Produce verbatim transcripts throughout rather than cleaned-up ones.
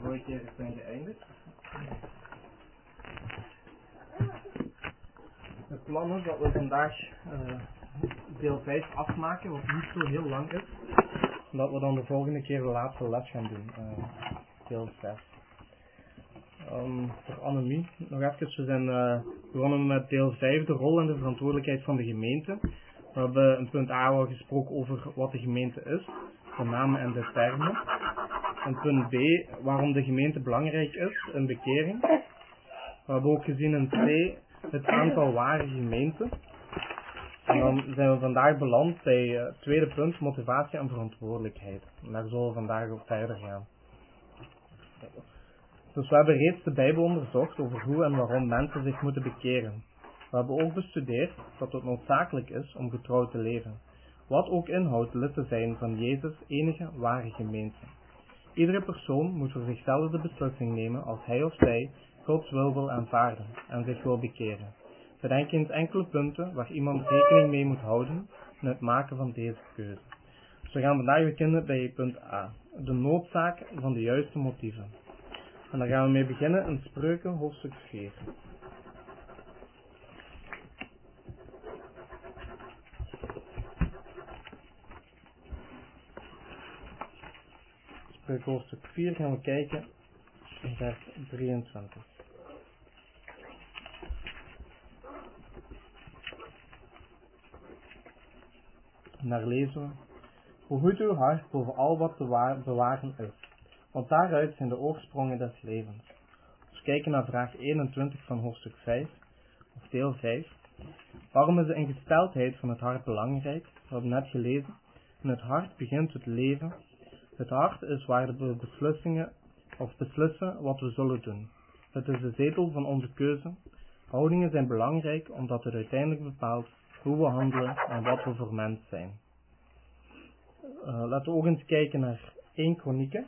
vorige keer zijn geëindigd. Het plan is dat we vandaag uh, deel vijf afmaken, wat niet zo heel lang is. Dat we dan de volgende keer de laatste les gaan doen, uh, deel zes. Um, voor Annemie, nog even, we zijn uh, begonnen met deel vijf, de rol en de verantwoordelijkheid van de gemeente. We hebben in punt A al gesproken over wat de gemeente is, de namen en de termen. In punt B, waarom de gemeente belangrijk is in bekering. We hebben ook gezien in C, het aantal ware gemeenten. En dan zijn we vandaag beland bij het uh, tweede punt, motivatie en verantwoordelijkheid. En daar zullen we vandaag ook verder gaan. Dus we hebben reeds de Bijbel onderzocht over hoe en waarom mensen zich moeten bekeren. We hebben ook bestudeerd dat het noodzakelijk is om getrouw te leven. Wat ook inhoudt lid te zijn van Jezus' enige ware gemeente. Iedere persoon moet voor zichzelf de beslissing nemen als hij of zij Gods wil wil aanvaarden en zich wil bekeren. Bedenk eens enkele punten waar iemand rekening mee moet houden in het maken van deze keuze. Dus we gaan vandaag beginnen bij punt A, de noodzaak van de juiste motieven. En daar gaan we mee beginnen in Spreuken hoofdstuk vier. Spreuken hoofdstuk vier gaan we kijken in vers drieëntwintig. En daar lezen we: Behoed uw hart boven al wat te bewaren is, want daaruit zijn de oorsprongen des levens. Dus kijken naar vraag eenentwintig van hoofdstuk vijf, of deel vijf. Waarom is de ingesteldheid van het hart belangrijk? We hebben net gelezen. In het hart begint het leven. Het hart is waar we beslissingen of beslissen wat we zullen doen. Het is de zetel van onze keuze. Houdingen zijn belangrijk omdat het uiteindelijk bepaalt hoe we handelen en wat we voor mens zijn. Uh, laten we ook eens kijken naar één Kronieken.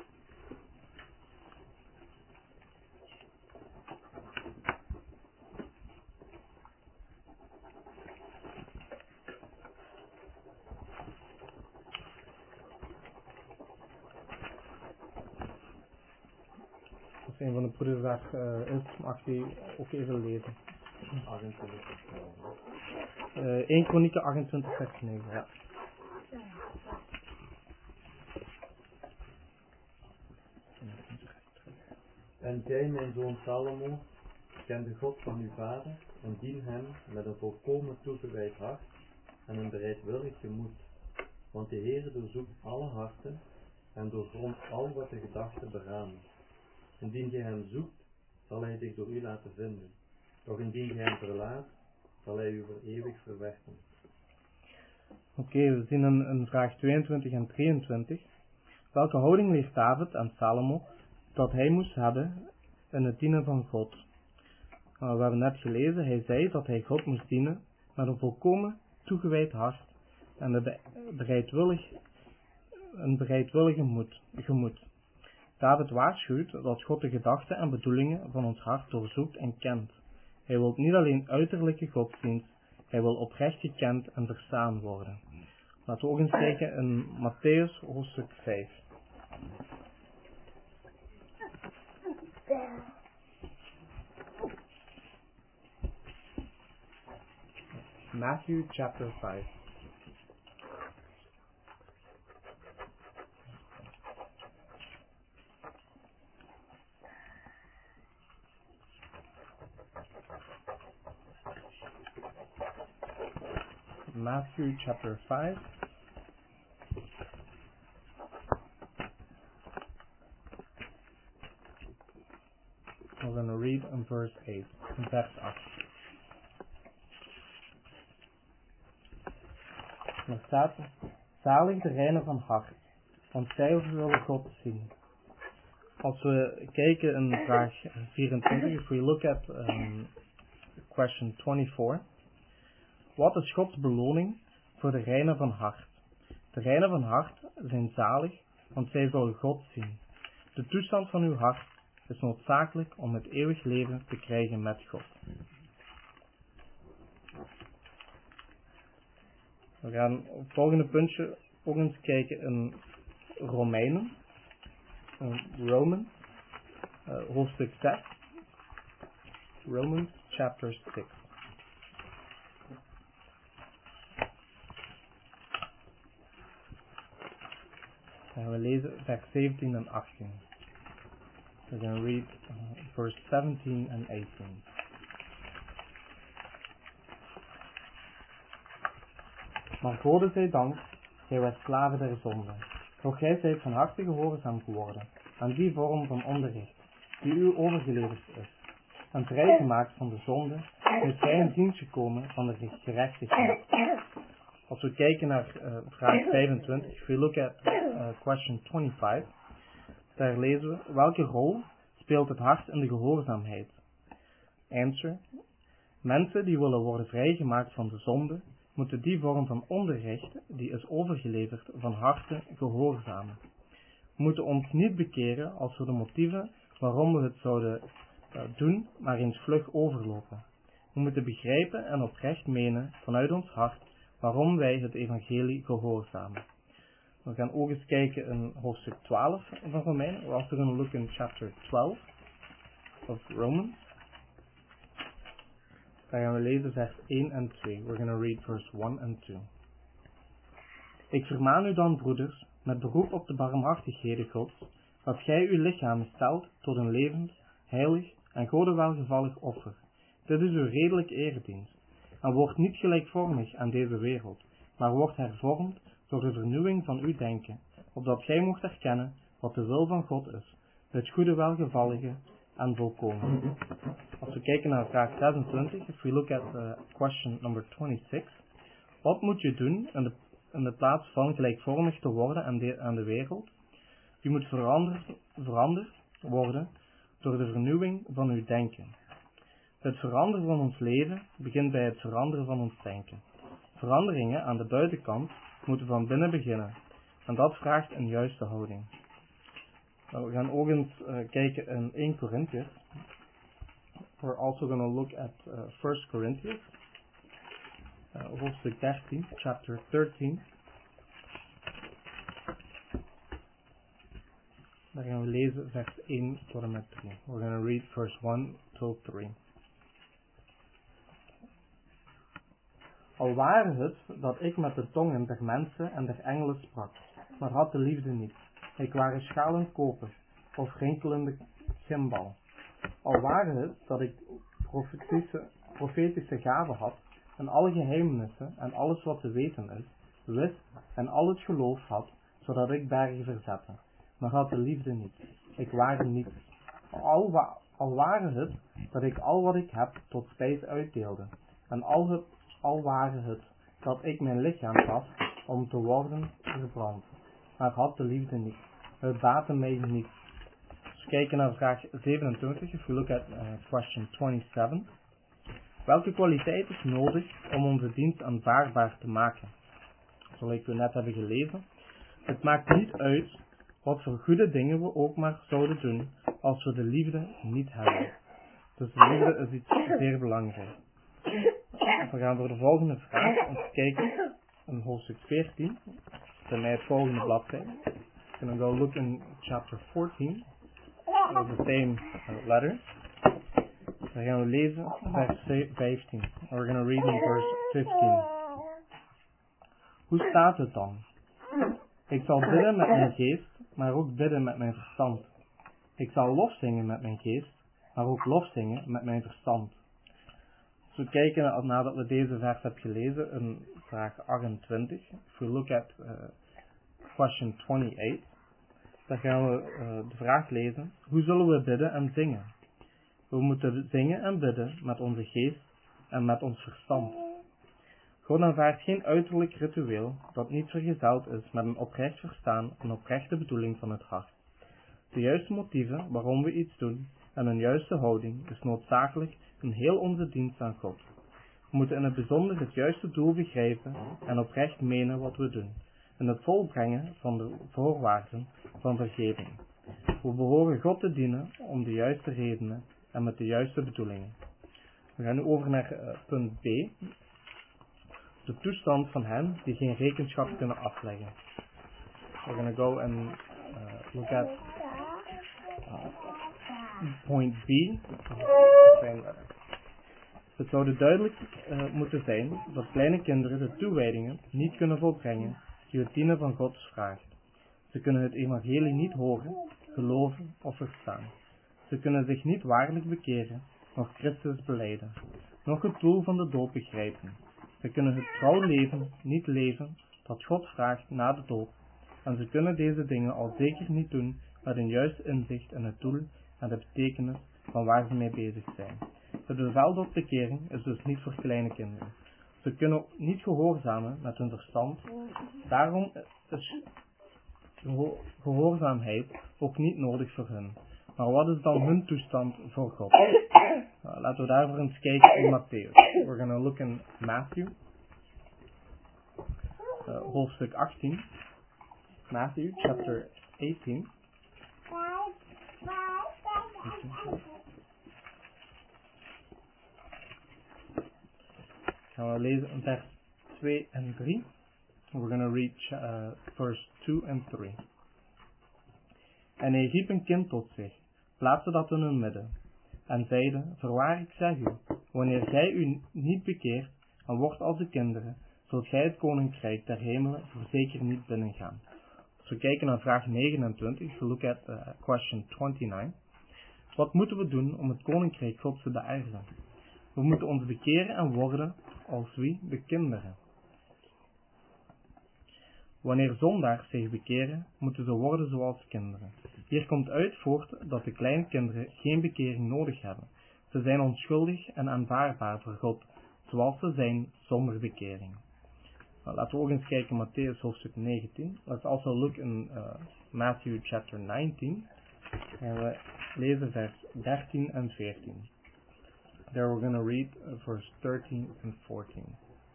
Als een van de broeders daar uh, is, mag die ook even lezen. achtentwintig Uh, één Kronieken achtentwintig vers negen, ja. En gij, mijn zoon Salomo, ken de God van uw vader en dien hem met een volkomen toegewijd hart en een bereidwillig gemoed. Want de Heere doorzoekt alle harten en doorgrondt al wat de gedachten beramen. Indien gij hem zoekt, zal hij zich door u laten vinden. Doch indien gij hem verlaat, zal hij u voor eeuwig verwerpen. Oké, okay, we zien in, in vraag tweeëntwintig en drieëntwintig. Welke houding leert David aan Salomo dat hij moest hebben in het dienen van God? Uh, we hebben net gelezen, hij zei dat hij God moest dienen met een volkomen toegewijd hart en een bereidwillig, een bereidwillige moed, gemoed. David waarschuwt dat God de gedachten en bedoelingen van ons hart doorzoekt en kent. Hij wil niet alleen uiterlijke godsdienst, hij wil oprecht gekend en verstaan worden. Laten we ook eens kijken in Mattheüs hoofdstuk vijf. Matthew chapter five. Matthew chapter five. We're going to read in verse eight, in vers acht. Er staat: zalig de reinen van hart, want zij zullen God zien. Als we kijken in vraag vierentwintig, if we look at um, question twenty-four. Wat is Gods beloning voor de reinen van hart? De reinen van hart zijn zalig, want zij zullen God zien. De toestand van uw hart is noodzakelijk om het eeuwig leven te krijgen met God. We gaan op het volgende puntje ook eens kijken in Romeinen. Uh, Roman, uh, hoofdstuk zes. Romans chapter six. Dan gaan we lezen vers zeventien en achttien. We gaan read uh, verse seventeen and eighteen. Maar Gode zij dank, gij werd slaven der zonde. Doch gij zijt van harte gehoorzaam geworden aan die vorm van onderricht, die u overgeleverd is. En vrijgemaakt van de zonde, is gij in dienst gekomen van de gerechtigheid. Als we kijken naar uh, vraag vijfentwintig, if we look at uh, question twenty-five, daar lezen we, welke rol speelt het hart in de gehoorzaamheid? Answer, mensen die willen worden vrijgemaakt van de zonde, moeten die vorm van onderricht, die is overgeleverd, van harte gehoorzamen. We moeten ons niet bekeren als we de motieven waarom we het zouden uh, doen, maar eens vlug overlopen. We moeten begrijpen en oprecht menen vanuit ons hart waarom wij het evangelie gehoorzamen. We gaan ook eens kijken in hoofdstuk twaalf van Romeinen. We're also going to look in chapter twelve of Romans. Daar gaan we lezen vers één en twee. We're going to read verse one and two. Ik vermaan u dan, broeders, met beroep op de barmhartigheden Gods, dat gij uw lichamen stelt tot een levend, heilig en Gode welgevallig offer. Dit is uw redelijke eredienst. En wordt niet gelijkvormig aan deze wereld, maar wordt hervormd door de vernieuwing van uw denken, opdat gij mocht erkennen wat de wil van God is, het goede, welgevallige en volkomen. Als we kijken naar vraag zesentwintig, if we look at uh, question number twenty-six, wat moet je doen in de, in de plaats van gelijkvormig te worden aan de, aan de wereld? Je moet veranderd, veranderd worden door de vernieuwing van uw denken. Het veranderen van ons leven begint bij het veranderen van ons denken. Veranderingen aan de buitenkant moeten van binnen beginnen. En dat vraagt een juiste houding. Nou, we gaan ook eens uh, kijken in Eerste Corinthiërs. We're also going to look at uh, First Corinthians. Uh, hoofdstuk dertien, chapter thirteen. Daar gaan we lezen vers één tot en met drie. We're going to read verse one till three. Al ware het dat ik met de tongen der mensen en der engelen sprak, maar had de liefde niet. Ik ware schalend koper of rinkelende gimbal. Al ware het dat ik profetische, profetische gaven had en alle geheimenissen en alles wat te weten is, wist en al het geloof had, zodat ik bergen verzette, maar had de liefde niet. Ik ware niets. Al, wa, al ware het dat ik al wat ik heb tot spijs uitdeelde en al het Al ware het dat ik mijn lichaam gaf om te worden verbrand, maar had de liefde niet. Het baatte mij niet. Dus kijken naar vraag zevenentwintig, if we look at uh, question twenty-seven. Welke kwaliteit is nodig om onze dienst aanvaardbaar te maken? Zoals we net hebben gelezen. Het maakt niet uit wat voor goede dingen we ook maar zouden doen, als we de liefde niet hebben. Dus de liefde is iets zeer belangrijks. We gaan voor de volgende vraag eens kijken in hoofdstuk veertien, bij mij het volgende bladzijde. We're going to go look in chapter fourteen, of the same uh, letter. Daar gaan we lezen vers vijftien. We're going to read in verse fifteen. Hoe staat het dan? Ik zal bidden met mijn geest, maar ook bidden met mijn verstand. Ik zal lof zingen met mijn geest, maar ook lof zingen met mijn verstand. Als we kijken nadat we deze vers hebben gelezen in vraag achtentwintig, if we look at uh, question twenty-eight, dan gaan we uh, de vraag lezen, hoe zullen we bidden en zingen? We moeten zingen en bidden met onze geest en met ons verstand. God aanvaardt geen uiterlijk ritueel dat niet vergezeld is met een oprecht verstaan en oprechte bedoeling van het hart. De juiste motieven waarom we iets doen en een juiste houding is noodzakelijk in heel onze dienst aan God. We moeten in het bijzonder het juiste doel begrijpen en oprecht menen wat we doen, en het volbrengen van de voorwaarden van vergeving. We behoren God te dienen om de juiste redenen en met de juiste bedoelingen. We gaan nu over naar uh, punt B. De toestand van hen die geen rekenschap kunnen afleggen. We're going to go and uh, look at uh, point B. Het zou duidelijk uh, moeten zijn dat kleine kinderen de toewijdingen niet kunnen volbrengen die het dienen van God vraagt. Ze kunnen het evangelie niet horen, geloven of verstaan. Ze kunnen zich niet waarlijk bekeren, noch Christus belijden, noch het doel van de dood begrijpen. Ze kunnen het trouw leven niet leven dat God vraagt na de dood. En ze kunnen deze dingen al zeker niet doen met een juist inzicht in het doel en de betekenis van waar ze mee bezig zijn. Het bevel tot bekering is dus niet voor kleine kinderen. Ze kunnen niet gehoorzamen met hun verstand. Daarom is gehoorzaamheid ook niet nodig voor hen. Maar wat is dan hun toestand voor God? Nou, laten we daarvoor eens kijken in Matthäus. We're going to look in Matthew. Uh, hoofdstuk achttien. Matthew chapter eighteen. Gaan we lezen in vers twee en drie. We're going to read uh, verse two and three. En hij riep een kind tot zich, plaatste dat in hun midden, en zeide, voorwaar ik zeg u, wanneer gij u niet bekeert en wordt als de kinderen, zult gij het koninkrijk der hemelen voorzeker niet binnengaan. Als we kijken naar vraag negenentwintig, we look at uh, question twenty-nine. Wat moeten we doen om het koninkrijk Gods te beërven? We moeten ons bekeren en worden als wie? De kinderen. Wanneer zondaars zich bekeren, moeten ze worden zoals kinderen. Hier komt uit voort dat de kleine kinderen geen bekering nodig hebben. Ze zijn onschuldig en aanvaardbaar voor God, zoals ze zijn zonder bekering. Nou, laten we ook eens kijken in Matthäus hoofdstuk negentien. Let's also look in uh, Matthew chapter nineteen. En we lezen vers dertien en veertien. There we're going to read uh, verse thirteen and fourteen.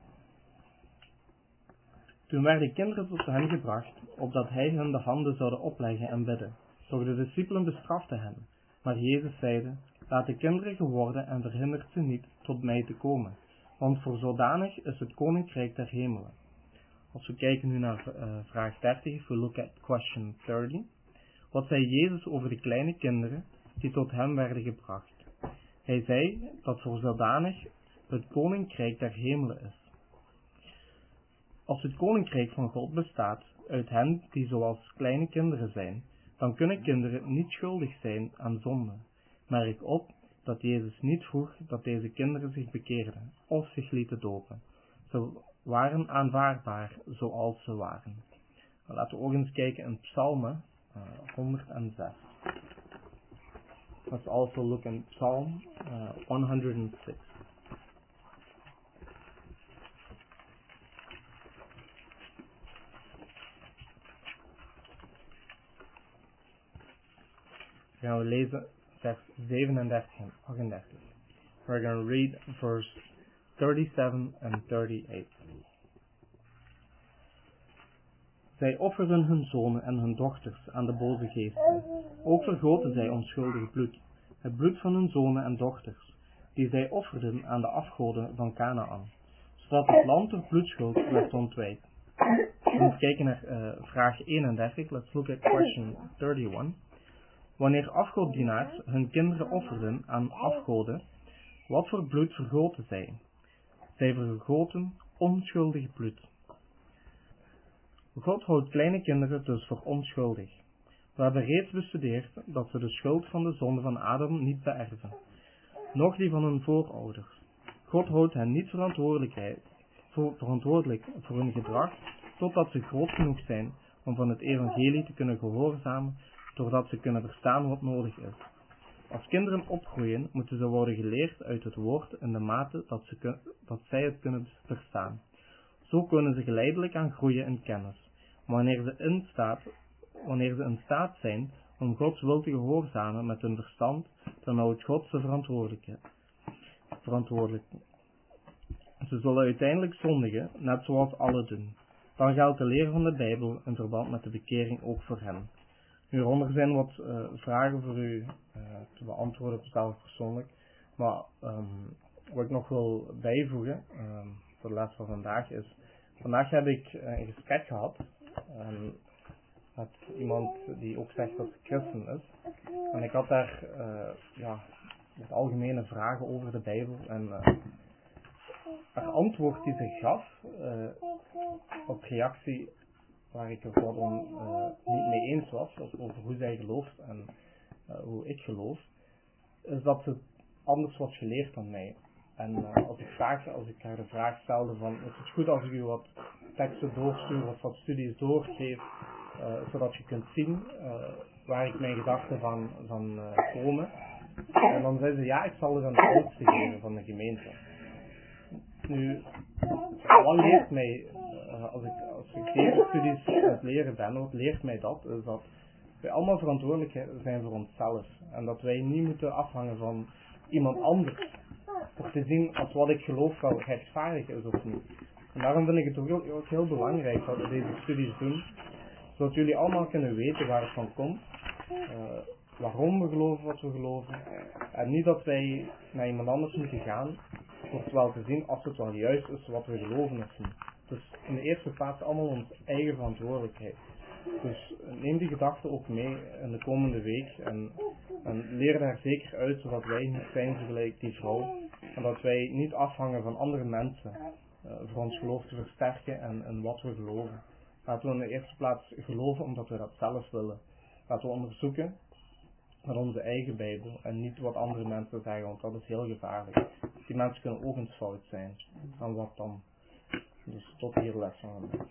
Toen werden kinderen tot hem gebracht, opdat hij hen de handen zouden opleggen en bidden. Doch de discipelen bestraften hen. Maar Jezus zeide, laat de kinderen geworden en verhindert ze niet tot mij te komen, want voor zodanig is het koninkrijk der hemelen. Als we kijken nu naar uh, vraag dertig, if we look at question thirty. Wat zei Jezus over de kleine kinderen die tot hem werden gebracht? Hij zei dat voor zodanig het koninkrijk der hemelen is. Als het koninkrijk van God bestaat uit hen die zoals kleine kinderen zijn, dan kunnen kinderen niet schuldig zijn aan zonde. Merk op dat Jezus niet vroeg dat deze kinderen zich bekeerden of zich lieten dopen. Ze waren aanvaardbaar zoals ze waren. Laten we ook eens kijken in Psalmen uh, honderdzes. Let's also look in Psalm uh, one hundred six. Gaan we lezen vers zevenendertig en achtendertig. We're going to read verse thirty-seven and thirty-eight. Zij offerden hun zonen en hun dochters aan de boze geesten. Ook vergoten zij onschuldig bloed, het bloed van hun zonen en dochters, die zij offerden aan de afgoden van Canaan, zodat het land door bloedschuld werd ontwijd. We kijken naar uh, vraag eenendertig. Let's look at question thirty-one. Wanneer afgoddienaars hun kinderen offerden aan afgoden, wat voor bloed vergoten zij? Zij vergoten onschuldig bloed. God houdt kleine kinderen dus voor onschuldig. We hebben reeds bestudeerd dat ze de schuld van de zonde van Adam niet beërven, noch die van hun voorouders. God houdt hen niet verantwoordelijk voor hun gedrag, totdat ze groot genoeg zijn om van het evangelie te kunnen gehoorzamen, doordat ze kunnen verstaan wat nodig is. Als kinderen opgroeien, moeten ze worden geleerd uit het woord in de mate dat, ze kun, dat zij het kunnen verstaan. Zo kunnen ze geleidelijk aan groeien in kennis. Wanneer ze in staat, wanneer ze in staat zijn om Gods wil te gehoorzamen met hun verstand, dan houdt God ze verantwoordelijk. verantwoordelijk. Ze zullen uiteindelijk zondigen, net zoals alle doen. Dan geldt de leer van de Bijbel in verband met de bekering ook voor hen. Nu, hieronder zijn wat uh, vragen voor u uh, te beantwoorden op zelf persoonlijk. Maar um, wat ik nog wil bijvoegen um, voor de les van vandaag is, vandaag heb ik uh, een gesprek gehad. Um, met iemand die ook zegt dat ze christen is. En ik had daar uh, ja, wat algemene vragen over de Bijbel. En uh, haar antwoord die ze gaf, uh, op reactie waar ik er wat on, uh, niet mee eens was, over hoe zij gelooft en uh, hoe ik geloof, is dat ze anders was geleerd dan mij. En uh, als ik vraag, als ik haar de vraag stelde van, is het goed als ik u wat teksten doorstuur of wat studies doorgeef, uh, zodat je kunt zien uh, waar ik mijn gedachten van, van uh, komen. En dan zei ze, ja, ik zal er aan de oudste geven van de gemeente. Nu, wat leert mij, uh, als ik, als ik deze studies aan het leren ben, wat leert mij dat, is dat wij allemaal verantwoordelijk zijn voor onszelf. En dat wij niet moeten afhangen van iemand anders voor te zien als wat ik geloof wel rechtvaardig is of niet. En daarom vind ik het ook heel, ook heel belangrijk dat we deze studies doen, zodat jullie allemaal kunnen weten waar het van komt, uh, waarom we geloven wat we geloven, en niet dat wij naar iemand anders moeten gaan voor het wel te zien als het wel juist is wat we geloven of niet. Dus in de eerste plaats allemaal onze eigen verantwoordelijkheid. Dus neem die gedachten ook mee in de komende week en, en leer daar zeker uit, zodat wij niet zijn gelijk die vrouw. En dat wij niet afhangen van andere mensen uh, voor ons geloof te versterken en, en wat we geloven. Laten we in de eerste plaats geloven omdat we dat zelf willen. Laten we onderzoeken met onze eigen Bijbel en niet wat andere mensen zeggen, want dat is heel gevaarlijk. Die mensen kunnen ook eens fout zijn. En wat dan? Dus tot hier les van vandaag.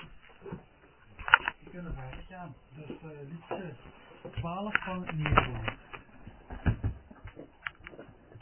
We kunnen verder gaan. Dus uh, liedje twaalf van Nederland.